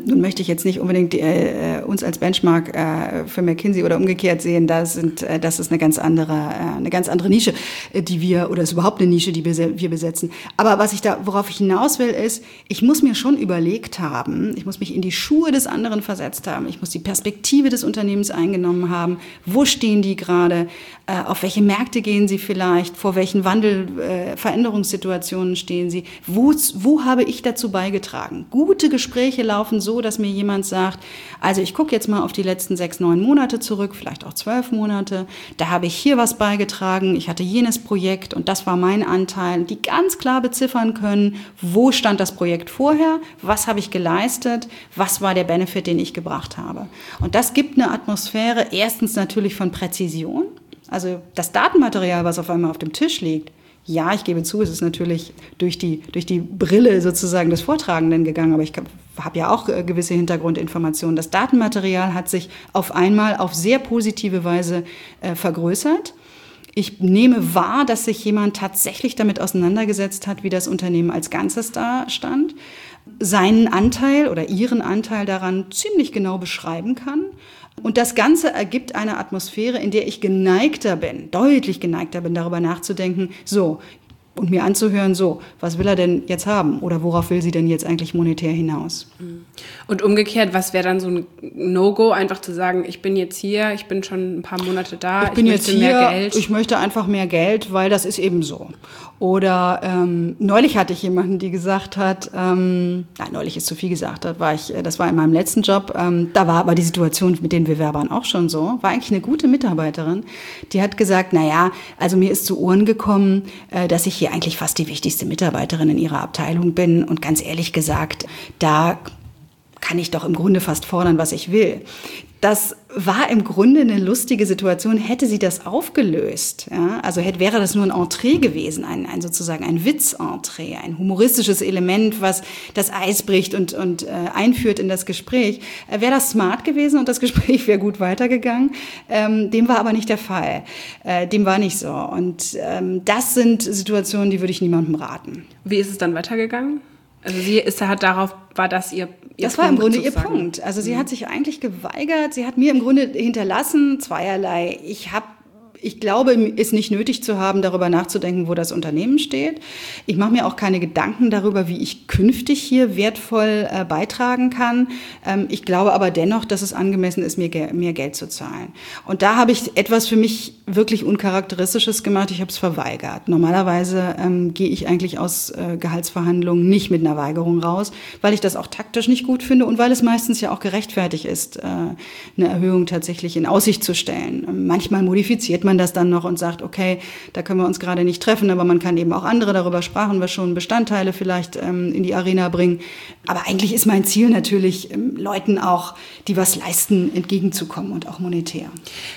Nun möchte ich jetzt nicht unbedingt äh, uns als Benchmark äh, für McKinsey oder umgekehrt sehen. Das, sind, äh, das ist eine ganz andere, äh, eine ganz andere Nische, äh, die wir, oder ist überhaupt eine Nische, die wir besetzen. Aber was ich da, worauf ich hinaus will, ist, ich muss mir schon überlegt haben, ich muss mich in die Schuhe des anderen versetzt haben, ich muss die Perspektive des Unternehmens eingenommen haben. Wo stehen die gerade? Äh, auf welche Märkte gehen sie vielleicht? Vor welchen Wandel, äh, Veränderungssituationen stehen sie? Wo, wo habe ich dazu beigetragen? Gute Gespräche laufen so, dass mir jemand sagt, also ich gucke jetzt mal auf die letzten sechs, neun Monate zurück, vielleicht auch zwölf Monate, da habe ich hier was beigetragen, ich hatte jenes Projekt und das war mein Anteil, die ganz klar beziffern können, wo stand das Projekt vorher, was habe ich geleistet, was war der Benefit, den ich gebracht habe. Und das gibt eine Atmosphäre, erstens natürlich von Präzision, also das Datenmaterial, was auf einmal auf dem Tisch liegt. Ja, ich gebe zu, es ist natürlich durch die, durch die Brille sozusagen des Vortragenden gegangen, aber ich habe ja auch gewisse Hintergrundinformationen. Das Datenmaterial hat sich auf einmal auf sehr positive Weise äh, vergrößert. Ich nehme wahr, dass sich jemand tatsächlich damit auseinandergesetzt hat, wie das Unternehmen als Ganzes da stand, seinen Anteil oder ihren Anteil daran ziemlich genau beschreiben kann. Und das Ganze ergibt eine Atmosphäre, in der ich geneigter bin, deutlich geneigter bin, darüber nachzudenken, so, und mir anzuhören, so, was will er denn jetzt haben oder worauf will sie denn jetzt eigentlich monetär hinaus? Und umgekehrt, was wäre dann so ein No-Go, einfach zu sagen, ich bin jetzt hier, ich bin schon ein paar Monate da, ich bin ich jetzt möchte hier, mehr Geld. Ich möchte einfach mehr Geld, weil das ist eben so. Oder ähm, neulich hatte ich jemanden, die gesagt hat, ähm, nein, neulich ist zu viel gesagt, das war, ich, das war in meinem letzten Job, ähm, da war aber die Situation mit den Bewerbern auch schon so, war eigentlich eine gute Mitarbeiterin, die hat gesagt, na ja, also mir ist zu Ohren gekommen, äh, dass ich hier eigentlich fast die wichtigste Mitarbeiterin in ihrer Abteilung bin und ganz ehrlich gesagt, da kann ich doch im Grunde fast fordern, was ich will. Das war im Grunde eine lustige Situation, hätte sie das aufgelöst. Ja? Also hätte, wäre das nur ein Entree gewesen, ein, ein sozusagen ein Witz-Entree, ein humoristisches Element, was das Eis bricht und, und äh, einführt in das Gespräch. Äh, wäre das smart gewesen und das Gespräch wäre gut weitergegangen. Ähm, dem war aber nicht der Fall. Äh, dem war nicht so. Und ähm, das sind Situationen, die würde ich niemandem raten. Wie ist es dann weitergegangen? Also sie ist, hat darauf, war das ihr, ihr Das war im Grunde ihr sozusagen. Punkt. Also sie Mhm. hat sich eigentlich geweigert. Sie hat mir im Grunde hinterlassen zweierlei. Ich habe Ich glaube, es nicht nötig zu haben, darüber nachzudenken, wo das Unternehmen steht. Ich mache mir auch keine Gedanken darüber, wie ich künftig hier wertvoll äh, beitragen kann. Ähm, ich glaube aber dennoch, dass es angemessen ist, mir ge- mehr Geld zu zahlen. Und da habe ich etwas für mich wirklich Uncharakteristisches gemacht. Ich habe es verweigert. Normalerweise ähm, gehe ich eigentlich aus äh, Gehaltsverhandlungen nicht mit einer Weigerung raus, weil ich das auch taktisch nicht gut finde und weil es meistens ja auch gerechtfertigt ist, äh, eine Erhöhung tatsächlich in Aussicht zu stellen. Ähm, manchmal modifiziert man das dann noch und sagt, okay, da können wir uns gerade nicht treffen, aber man kann eben auch andere, darüber sprachen wir schon, Bestandteile vielleicht ähm, in die Arena bringen. Aber eigentlich ist mein Ziel natürlich, ähm, Leuten auch, die was leisten, entgegenzukommen und auch monetär.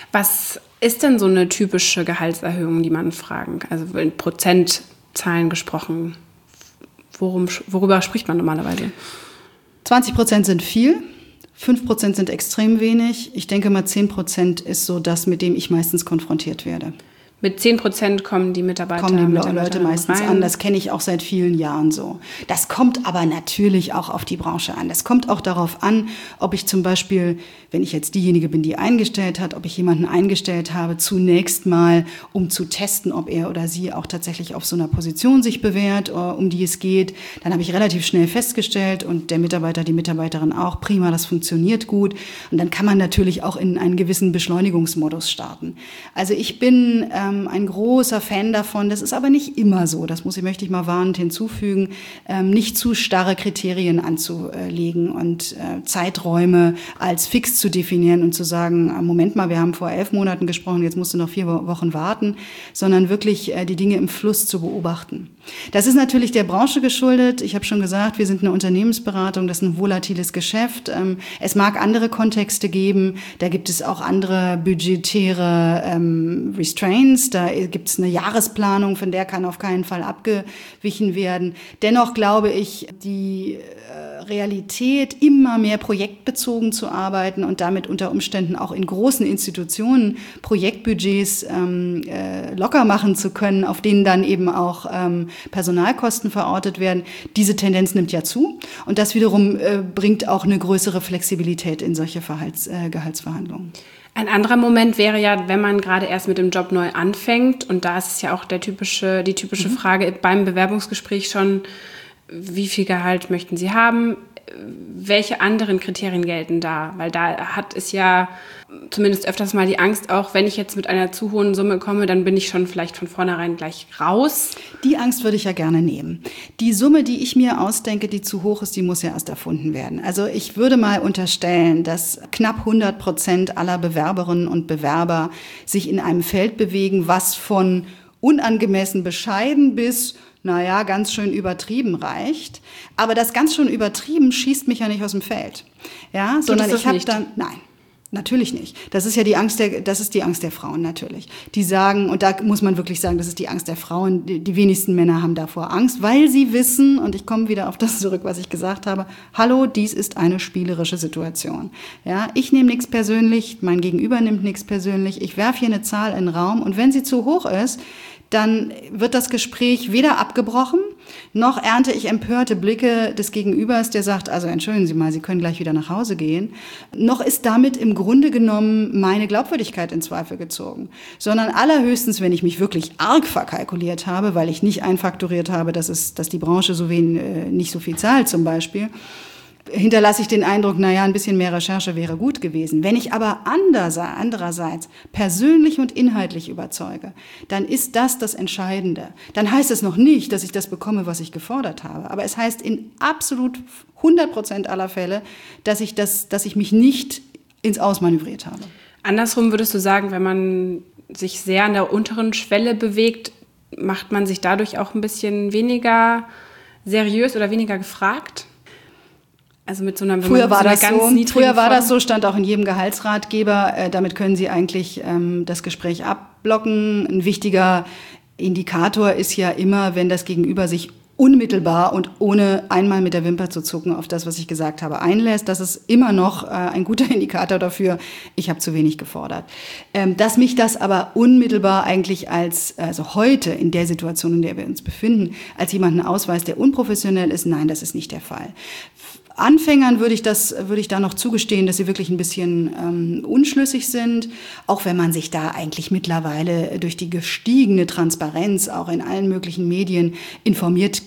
Was ist denn so eine typische Gehaltserhöhung, die man fragen kann? Also in Prozentzahlen gesprochen, worum, worüber spricht man normalerweise? zwanzig Prozent sind viel. fünf Prozent sind extrem wenig. Ich denke mal, zehn Prozent ist so das, mit dem ich meistens konfrontiert werde. Mit zehn Prozent kommen die Mitarbeiter kommen die Mitarbeiter Leute meistens rein. an. Das kenne ich auch seit vielen Jahren so. Das kommt aber natürlich auch auf die Branche an. Das kommt auch darauf an, ob ich zum Beispiel, wenn ich jetzt diejenige bin, die eingestellt hat, ob ich jemanden eingestellt habe, zunächst mal, um zu testen, ob er oder sie auch tatsächlich auf so einer Position sich bewährt, um die es geht. Dann habe ich relativ schnell festgestellt und der Mitarbeiter, die Mitarbeiterin auch, prima, das funktioniert gut. Und dann kann man natürlich auch in einen gewissen Beschleunigungsmodus starten. Also ich bin ein großer Fan davon. Das ist aber nicht immer so. Das muss ich, möchte ich mal warnend hinzufügen, ähm, nicht zu starre Kriterien anzulegen und äh, Zeiträume als fix zu definieren und zu sagen, Moment mal, wir haben vor elf Monaten gesprochen, jetzt musst du noch vier Wochen warten, sondern wirklich äh, die Dinge im Fluss zu beobachten. Das ist natürlich der Branche geschuldet. Ich habe schon gesagt, wir sind eine Unternehmensberatung, das ist ein volatiles Geschäft. Ähm, es mag andere Kontexte geben, da gibt es auch andere budgetäre ähm, Restraints. Da gibt es eine Jahresplanung, von der kann auf keinen Fall abgewichen werden. Dennoch glaube ich, die äh, Realität, immer mehr projektbezogen zu arbeiten und damit unter Umständen auch in großen Institutionen Projektbudgets ähm, äh, locker machen zu können, auf denen dann eben auch ähm, Personalkosten verortet werden. Diese Tendenz nimmt ja zu und das wiederum äh, bringt auch eine größere Flexibilität in solche Verhalts, äh, Gehaltsverhandlungen. Ein anderer Moment wäre ja, wenn man gerade erst mit dem Job neu anfängt und da ist es ja auch der typische, die typische mhm. Frage beim Bewerbungsgespräch schon, wie viel Gehalt möchten Sie haben? Welche anderen Kriterien gelten da? Weil da hat es ja zumindest öfters mal die Angst, auch wenn ich jetzt mit einer zu hohen Summe komme, dann bin ich schon vielleicht von vornherein gleich raus. Die Angst würde ich ja gerne nehmen. Die Summe, die ich mir ausdenke, die zu hoch ist, die muss ja erst erfunden werden. Also ich würde mal unterstellen, dass knapp hundert Prozent aller Bewerberinnen und Bewerber sich in einem Feld bewegen, was von unangemessen bescheiden bis naja, ganz schön übertrieben reicht. Aber das ganz schön übertrieben schießt mich ja nicht aus dem Feld. Ja, sondern ich habe dann, nein, natürlich nicht. Das ist ja die Angst der, das ist die Angst der Frauen natürlich. Die sagen, und da muss man wirklich sagen, das ist die Angst der Frauen. Die, die wenigsten Männer haben davor Angst, weil sie wissen, und ich komme wieder auf das zurück, was ich gesagt habe, hallo, dies ist eine spielerische Situation. Ja, ich nehme nichts persönlich, mein Gegenüber nimmt nichts persönlich. Ich werfe hier eine Zahl in den Raum und wenn sie zu hoch ist, dann wird das Gespräch weder abgebrochen, noch ernte ich empörte Blicke des Gegenübers, der sagt, also entschuldigen Sie mal, Sie können gleich wieder nach Hause gehen, noch ist damit im Grunde genommen meine Glaubwürdigkeit in Zweifel gezogen. Sondern allerhöchstens, wenn ich mich wirklich arg verkalkuliert habe, weil ich nicht einfaktoriert habe, dass es, dass die Branche so wenig, äh, nicht so viel zahlt zum Beispiel, hinterlasse ich den Eindruck, naja, ein bisschen mehr Recherche wäre gut gewesen. Wenn ich aber andererseits persönlich und inhaltlich überzeuge, dann ist das das Entscheidende. Dann heißt es noch nicht, dass ich das bekomme, was ich gefordert habe. Aber es heißt in absolut hundert Prozent aller Fälle, dass ich, das, dass ich mich nicht ins Ausmanövriert habe. Andersrum würdest du sagen, wenn man sich sehr an der unteren Schwelle bewegt, macht man sich dadurch auch ein bisschen weniger seriös oder weniger gefragt? Also mit so einer, früher war, so einer das ganz so, früher war das so, stand auch in jedem Gehaltsratgeber. Äh, damit können Sie eigentlich ähm, das Gespräch abblocken. Ein wichtiger Indikator ist ja immer, wenn das Gegenüber sich unmittelbar und ohne einmal mit der Wimper zu zucken auf das, was ich gesagt habe, einlässt. Das ist immer noch äh, ein guter Indikator dafür, ich habe zu wenig gefordert. Ähm, dass mich das aber unmittelbar eigentlich als, also heute in der Situation, in der wir uns befinden, als jemanden ausweist, der unprofessionell ist, nein, das ist nicht der Fall. Anfängern würde ich das, würde ich da noch zugestehen, dass sie wirklich ein bisschen ähm, unschlüssig sind, auch wenn man sich da eigentlich mittlerweile durch die gestiegene Transparenz auch in allen möglichen Medien informiert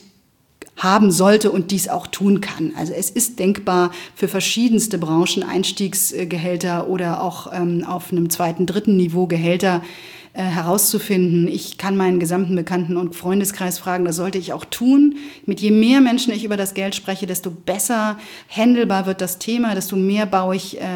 haben sollte und dies auch tun kann. Also es ist denkbar für verschiedenste Branchen Einstiegsgehälter oder auch ähm, auf einem zweiten, dritten Niveau Gehälter äh, herauszufinden. Ich kann meinen gesamten Bekannten- und Freundeskreis fragen, das sollte ich auch tun. Mit je mehr Menschen ich über das Geld spreche, desto besser handelbar wird das Thema, desto mehr baue ich äh,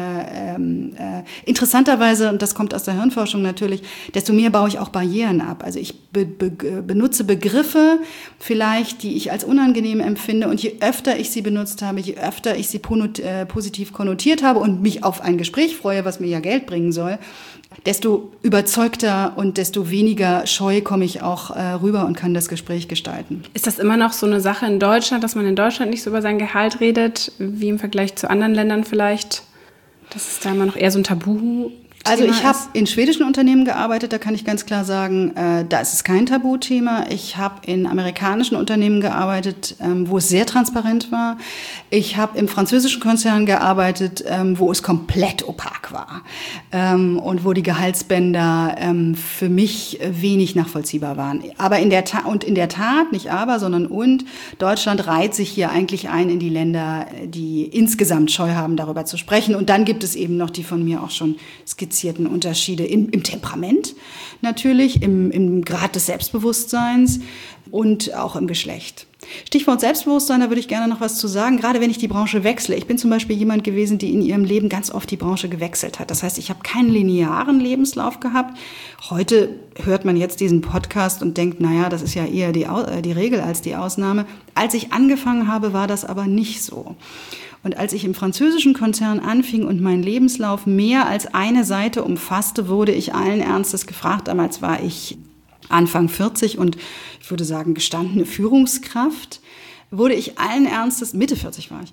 äh, interessanterweise, und das kommt aus der Hirnforschung natürlich, desto mehr baue ich auch Barrieren ab. Also ich be- be- benutze Begriffe vielleicht, die ich als unangenehm empfinde, und je öfter ich sie benutzt habe, je öfter ich sie ponot- äh, positiv konnotiert habe und mich auf ein Gespräch freue, was mir ja Geld bringen soll, desto überzeugter und desto weniger scheu komme ich auch äh, rüber und kann das Gespräch gestalten. Ist das immer noch so eine Sache in Deutschland, dass man in Deutschland nicht so über sein Gehalt redet, wie im Vergleich zu anderen Ländern vielleicht? Dass es da immer noch eher so ein Tabu Also ich habe in schwedischen Unternehmen gearbeitet, da kann ich ganz klar sagen, äh, da ist es kein Tabuthema. Ich habe in amerikanischen Unternehmen gearbeitet, ähm, wo es sehr transparent war. Ich habe im französischen Konzern gearbeitet, ähm, wo es komplett opak war ähm, und wo die Gehaltsbänder ähm, für mich wenig nachvollziehbar waren. Aber in der Tat, und in der Tat, nicht aber, sondern und, Deutschland reiht sich hier eigentlich ein in die Länder, die insgesamt Scheu haben, darüber zu sprechen. Und dann gibt es eben noch die von mir auch schon skizzierten Unterschiede im, im Temperament natürlich, im, im Grad des Selbstbewusstseins und auch im Geschlecht. Stichwort Selbstbewusstsein, da würde ich gerne noch was zu sagen, gerade wenn ich die Branche wechsle. Ich bin zum Beispiel jemand gewesen, die in ihrem Leben ganz oft die Branche gewechselt hat. Das heißt, ich habe keinen linearen Lebenslauf gehabt. Heute hört man jetzt diesen Podcast und denkt, naja, das ist ja eher die, die Regel als die Ausnahme. Als ich angefangen habe, war das aber nicht so. Und als ich im französischen Konzern anfing und mein Lebenslauf mehr als eine Seite umfasste, wurde ich allen Ernstes gefragt. Damals war ich Anfang vierzig und ich würde sagen gestandene Führungskraft. wurde ich allen Ernstes, Mitte vierzig war ich,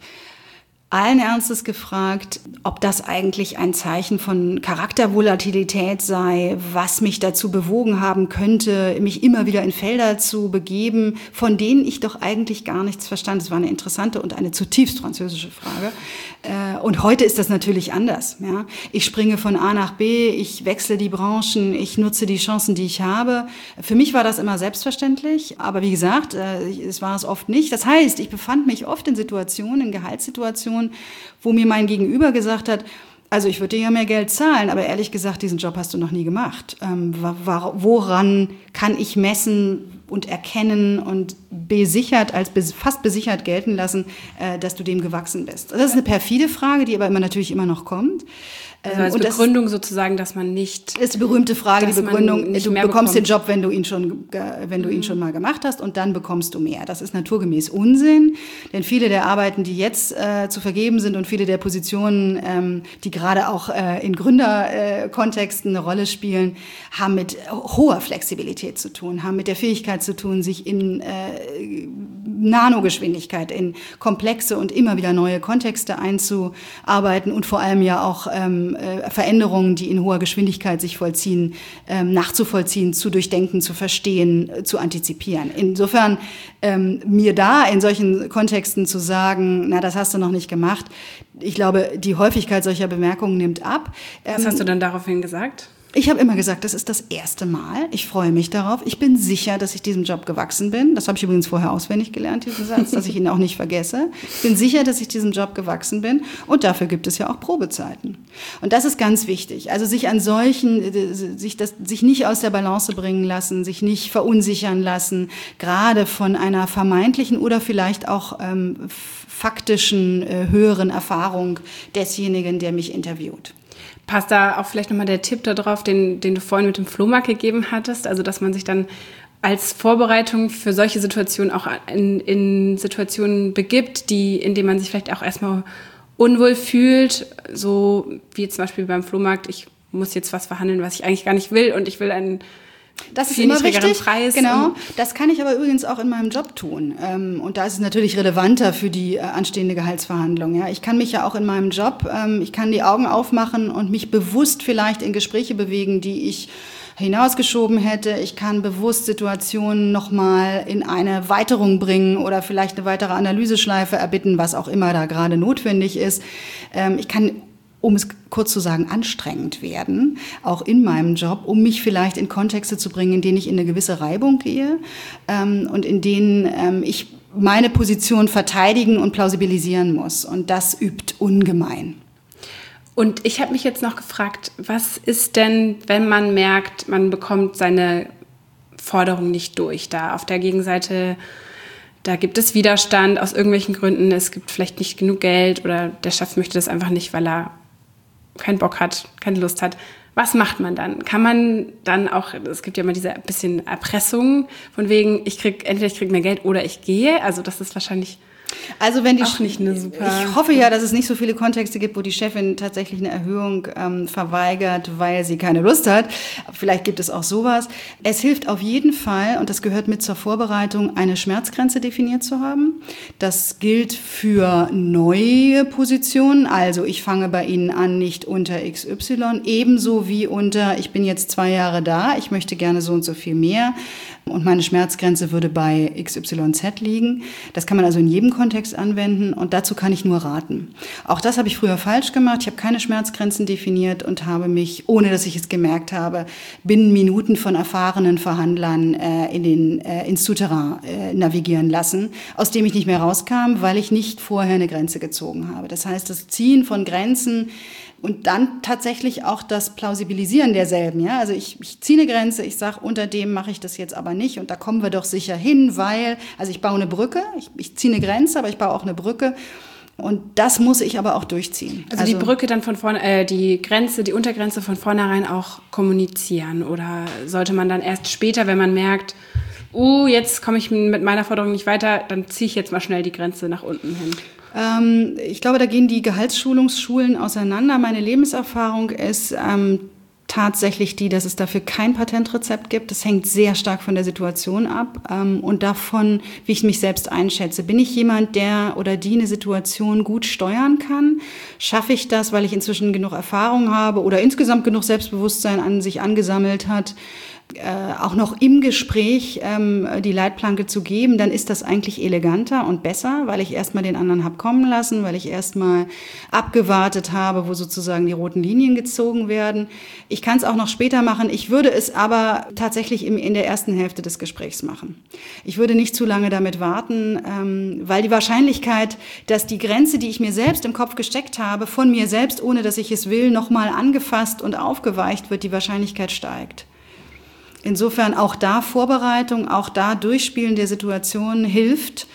allen Ernstes gefragt, ob das eigentlich ein Zeichen von Charaktervolatilität sei, was mich dazu bewogen haben könnte, mich immer wieder in Felder zu begeben, von denen ich doch eigentlich gar nichts verstand. Es war eine interessante und eine zutiefst französische Frage. Und heute ist das natürlich anders. Ja? Ich springe von A nach B, ich wechsle die Branchen, ich nutze die Chancen, die ich habe. Für mich war das immer selbstverständlich, aber wie gesagt, es war es oft nicht. Das heißt, ich befand mich oft in Situationen, in Gehaltssituationen, wo mir mein Gegenüber gesagt hat, also ich würde dir ja mehr Geld zahlen, aber ehrlich gesagt, diesen Job hast du noch nie gemacht. Ähm, woran kann ich messen und erkennen und besichert, als bes- fast besichert gelten lassen, äh, dass du dem gewachsen bist? Das ist eine perfide Frage, die aber immer natürlich immer noch kommt. Also als und Begründung das, sozusagen, dass man nicht... ist die berühmte Frage, die Begründung, du bekommst bekommt. den Job, wenn du ihn schon, wenn du ihn schon mal gemacht hast und dann bekommst du mehr. Das ist naturgemäß Unsinn, denn viele der Arbeiten, die jetzt äh, zu vergeben sind und viele der Positionen, ähm, die gerade auch äh, in Gründerkontexten äh, eine Rolle spielen, haben mit hoher Flexibilität zu tun, haben mit der Fähigkeit zu tun, sich in äh, Nanogeschwindigkeit, in komplexe und immer wieder neue Kontexte einzuarbeiten und vor allem ja auch ähm, Veränderungen, die in hoher Geschwindigkeit sich vollziehen, ähm, nachzuvollziehen, zu durchdenken, zu verstehen, äh, zu antizipieren. Insofern ähm, mir da in solchen Kontexten zu sagen, na, das hast du noch nicht gemacht, ich glaube, die Häufigkeit solcher Bemerkungen nimmt ab. Ähm, Was hast du dann daraufhin gesagt? Ich habe immer gesagt, das ist das erste Mal. Ich freue mich darauf. Ich bin sicher, dass ich diesem Job gewachsen bin. Das habe ich übrigens vorher auswendig gelernt, diesen Satz, dass ich ihn auch nicht vergesse. Ich bin sicher, dass ich diesem Job gewachsen bin. Und dafür gibt es ja auch Probezeiten. Und das ist ganz wichtig. Also sich an solchen, sich, das, sich nicht aus der Balance bringen lassen, sich nicht verunsichern lassen, gerade von einer vermeintlichen oder vielleicht auch ähm, faktischen, äh, höheren Erfahrung desjenigen, der mich interviewt. Passt da auch vielleicht nochmal der Tipp darauf, den, den du vorhin mit dem Flohmarkt gegeben hattest, also dass man sich dann als Vorbereitung für solche Situationen auch in, in Situationen begibt, die, in denen man sich vielleicht auch erstmal unwohl fühlt, so wie zum Beispiel beim Flohmarkt, ich muss jetzt was verhandeln, was ich eigentlich gar nicht will und ich will einen Das ist immer wichtig, Preis. Genau. Das kann ich aber übrigens auch in meinem Job tun. Und da ist es natürlich relevanter für die anstehende Gehaltsverhandlung. Ja, ich kann mich ja auch in meinem Job, ich kann die Augen aufmachen und mich bewusst vielleicht in Gespräche bewegen, die ich hinausgeschoben hätte. Ich kann bewusst Situationen nochmal in eine Weiterung bringen oder vielleicht eine weitere Analyseschleife erbitten, was auch immer da gerade notwendig ist. Ich kann, um es kurz zu sagen, anstrengend werden, auch in meinem Job, um mich vielleicht in Kontexte zu bringen, in denen ich in eine gewisse Reibung gehe ähm, und in denen ähm, ich meine Position verteidigen und plausibilisieren muss. Und das übt ungemein. Und ich habe mich jetzt noch gefragt, was ist denn, wenn man merkt, man bekommt seine Forderung nicht durch? Da auf der Gegenseite, da gibt es Widerstand aus irgendwelchen Gründen, es gibt vielleicht nicht genug Geld oder der Chef möchte das einfach nicht, weil er keinen Bock hat, keine Lust hat. Was macht man dann? Kann man dann auch, es gibt ja immer diese bisschen Erpressung von wegen, ich krieg, entweder ich kriege mehr Geld oder ich gehe. Also das ist wahrscheinlich also wenn die auch nicht eine super... Ich hoffe ja, dass es nicht so viele Kontexte gibt, wo die Chefin tatsächlich eine Erhöhung ähm, verweigert, weil sie keine Lust hat. Vielleicht gibt es auch sowas. Es hilft auf jeden Fall, und das gehört mit zur Vorbereitung, eine Schmerzgrenze definiert zu haben. Das gilt für neue Positionen. Also ich fange bei Ihnen an, nicht unter X Y, ebenso wie unter, ich bin jetzt zwei Jahre da, ich möchte gerne so und so viel mehr. Und meine Schmerzgrenze würde bei X Y Z liegen. Das kann man also in jedem Kontext anwenden und dazu kann ich nur raten. Auch das habe ich früher falsch gemacht. Ich habe keine Schmerzgrenzen definiert und habe mich, ohne dass ich es gemerkt habe, binnen Minuten von erfahrenen Verhandlern äh, in den, äh, ins Souterrain äh, navigieren lassen, aus dem ich nicht mehr rauskam, weil ich nicht vorher eine Grenze gezogen habe. Das heißt, das Ziehen von Grenzen und dann tatsächlich auch das Plausibilisieren derselben. Ja? Also ich, ich ziehe eine Grenze, ich sage, unter dem mache ich das jetzt aber nicht und da kommen wir doch sicher hin, weil, also ich baue eine Brücke, ich, ich ziehe eine Grenze, aber ich baue auch eine Brücke und das muss ich aber auch durchziehen. Also, also die Brücke dann von vorne, äh, die Grenze, die Untergrenze von vornherein auch kommunizieren oder sollte man dann erst später, wenn man merkt, oh, jetzt komme ich mit meiner Forderung nicht weiter, dann ziehe ich jetzt mal schnell die Grenze nach unten hin? Ich glaube, da gehen die Gehaltsschulungsschulen auseinander. Meine Lebenserfahrung ist, ähm, tatsächlich die, dass es dafür kein Patentrezept gibt. Das hängt sehr stark von der Situation ab ähm, und davon, wie ich mich selbst einschätze. Bin ich jemand, der oder die eine Situation gut steuern kann? Schaffe ich das, weil ich inzwischen genug Erfahrung habe oder insgesamt genug Selbstbewusstsein an sich angesammelt hat, Äh, auch noch im Gespräch ähm, die Leitplanke zu geben, dann ist das eigentlich eleganter und besser, weil ich erstmal den anderen habe kommen lassen, weil ich erstmal abgewartet habe, wo sozusagen die roten Linien gezogen werden. Ich kann es auch noch später machen. Ich würde es aber tatsächlich im, in der ersten Hälfte des Gesprächs machen. Ich würde nicht zu lange damit warten, ähm, weil die Wahrscheinlichkeit, dass die Grenze, die ich mir selbst im Kopf gesteckt habe, von mir selbst, ohne dass ich es will, nochmal angefasst und aufgeweicht wird, die Wahrscheinlichkeit steigt. Insofern auch da Vorbereitung, auch da Durchspielen der Situation hilft.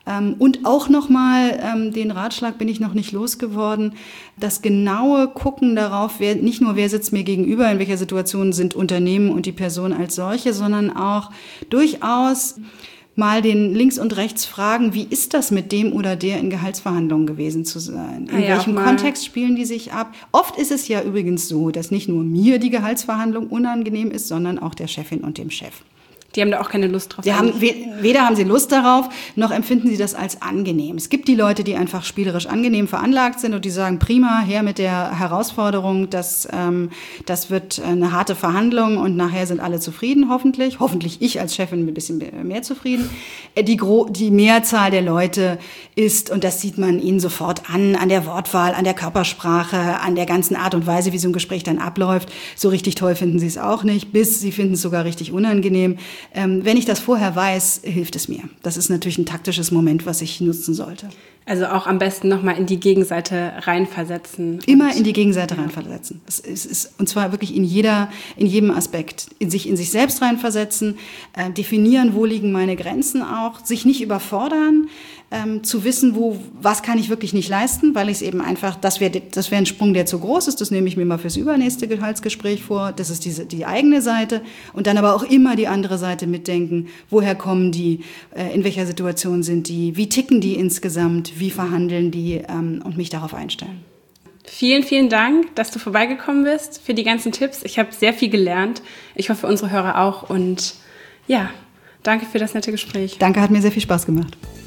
Und auch nochmal ähm, den Ratschlag bin ich noch nicht losgeworden, das genaue Gucken darauf, wer, nicht nur wer sitzt mir gegenüber, in welcher Situation sind Unternehmen und die Person als solche, sondern auch durchaus mal den links und rechts fragen, wie ist das mit dem oder der in Gehaltsverhandlungen gewesen zu sein? In ah ja, welchem Kontext spielen die sich ab? Oft ist es ja übrigens so, dass nicht nur mir die Gehaltsverhandlung unangenehm ist, sondern auch der Chefin und dem Chef. Die haben da auch keine Lust drauf. Die haben, weder haben sie Lust darauf, noch empfinden sie das als angenehm. Es gibt die Leute, die einfach spielerisch angenehm veranlagt sind und die sagen, prima, her mit der Herausforderung, das, ähm, das wird eine harte Verhandlung und nachher sind alle zufrieden, hoffentlich. Hoffentlich ich als Chefin ein bisschen mehr zufrieden. Die, Gro- die Mehrzahl der Leute ist, und das sieht man ihnen sofort an, an der Wortwahl, an der Körpersprache, an der ganzen Art und Weise, wie so ein Gespräch dann abläuft. So richtig toll finden sie es auch nicht, bis sie finden es sogar richtig unangenehm. Ähm, wenn ich das vorher weiß, hilft es mir. Das ist natürlich ein taktisches Moment, was ich nutzen sollte. Also auch am besten nochmal in die Gegenseite reinversetzen. Immer in die Gegenseite reinversetzen. Das ist, ist, und zwar wirklich in jeder, in jedem Aspekt. In sich, in sich selbst reinversetzen, äh, definieren, wo liegen meine Grenzen auch, sich nicht überfordern, ähm, zu wissen, wo, was kann ich wirklich nicht leisten, weil ich es eben einfach, das wäre das wäre ein Sprung, der zu groß ist, das nehme ich mir mal fürs übernächste Gehaltsgespräch vor, das ist diese, die eigene Seite und dann aber auch immer die andere Seite mitdenken, woher kommen die, äh, in welcher Situation sind die, wie ticken die insgesamt, wie verhandeln die ähm, und mich darauf einstellen. Vielen, vielen Dank, dass du vorbeigekommen bist, für die ganzen Tipps. Ich habe sehr viel gelernt. Ich hoffe, unsere Hörer auch. Und ja, danke für das nette Gespräch. Danke, hat mir sehr viel Spaß gemacht.